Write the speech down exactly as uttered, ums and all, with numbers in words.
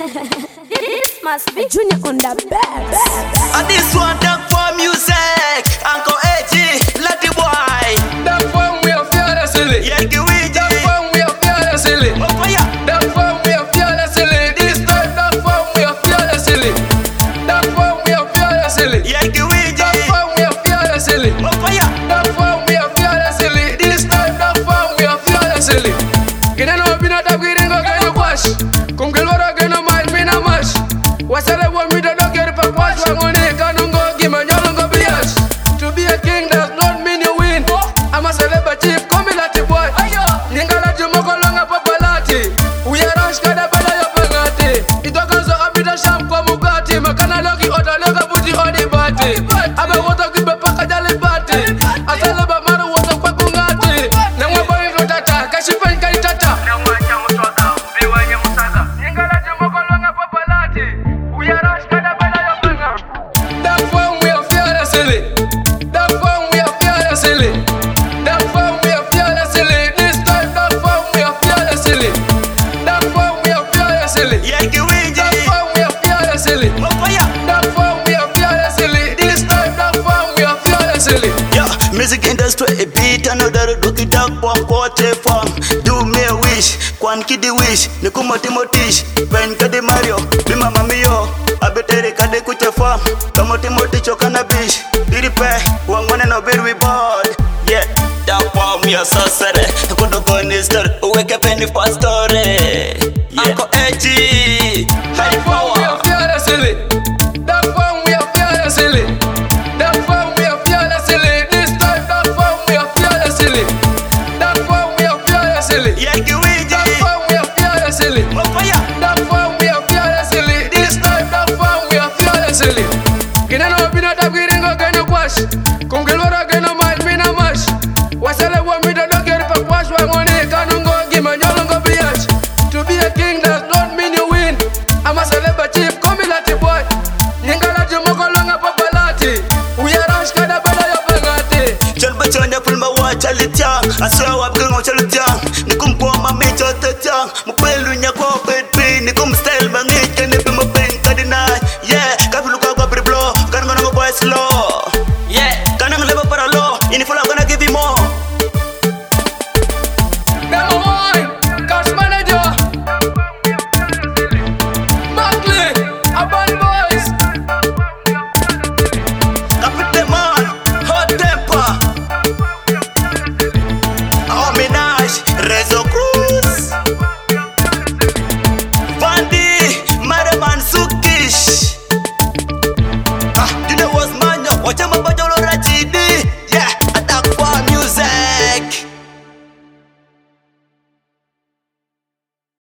This must be Junior on the bed. And this one done for music. Uncle A G, let the boy. That one we are fearless silly. Yeah, give we That one we are fearless silly. Oh fire. That one we are fearless silly. This time that one we are fearless silly. That one we are fearless silly. Yeah, give we That one we are fearless silly. Oh fire. That one we are fearless silly. This time that one we are fearless silly. Kina no bina tabiri ngo kaya kwash. Kumgelora kena mind mina mash. Wasale wa mida do keri pa kwash wangone kanongo gimanyolo ngo biash. To be a king does not mean you win. I'm a celebrity, come me lati boy. Ningala jumoko longa papalati. We are rush kada bala yo pangati. Itokanzo abida sham kwa mugati. Makana logi oda loga buti odi bati. Abe woto kibe paka jali bati. Asale ba maru woto kwa kungati. Nangwa boy rotata, kashi pen kai tata. Nangwa chamu toka, biwa nye mutaka. Ningala jumoko longa papalati. We are rush kada bala yo pangati. That one we are fearless silly. That one we are fearless silly. That one we are fearless silly. This time that one we are fearless silly. That one we are fearless silly. Yeah, give we That one we are fearless silly. Oh fire. That one we are fearless silly. This time that one we are fearless silly. Yeah, music industry a beat another look it up one quarter form. Do me a wish, kwan kidi wish, nikuma timotish, pen kadi Mario, bima mamiyo, abetere kade kuche form, kamo timoti chokana bish, diripe, wangwane no bir we bored. Yeah, that one me a sorcerer, kudo konister, uweke penny pastor. Uncle A G, high That one we power. are fearless silly. That one we are fearless silly. That one we are fearless silly. This time that one we are fearless silly. That one we are fearless silly. Yeah, give we That one we are fearless silly. Oh fire. That one we are fearless silly. This time that one we are fearless silly. Kina no bina tabiri ngo kena kwash. Kumgelora kena mind mina mash. Wasale wa mida do keri pa kwash wangone kanongo gimanyolo ngo biash. To be a king does not mean you win. I'm a celebrity, come me lati boy. Ningala jumoko longa papalati. We are rush kada bala yo pangati. Chal bachanya pulma wa chalitang, aswa wa bgong chalitang, nikum po mami chotetang, mukwelu nyako petri, nikum stay.